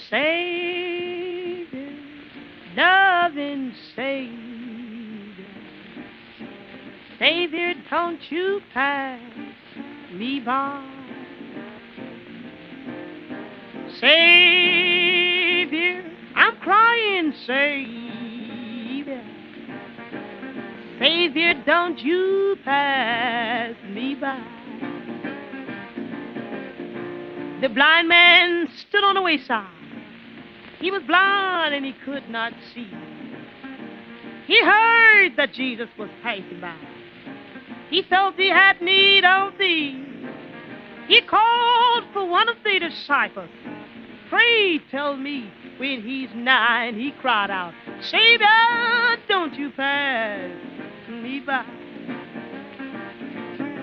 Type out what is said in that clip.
Savior, loving Savior, Savior, don't you pass me by. Savior, I'm crying, Savior, Savior, don't you pass me by. The blind man stood on the wayside. He was blind and he could not see. He heard that Jesus was passing by. He felt he had need of thee. He called for one of the disciples. Pray tell me when he's nigh, and he cried out, Savior, don't you pass me by.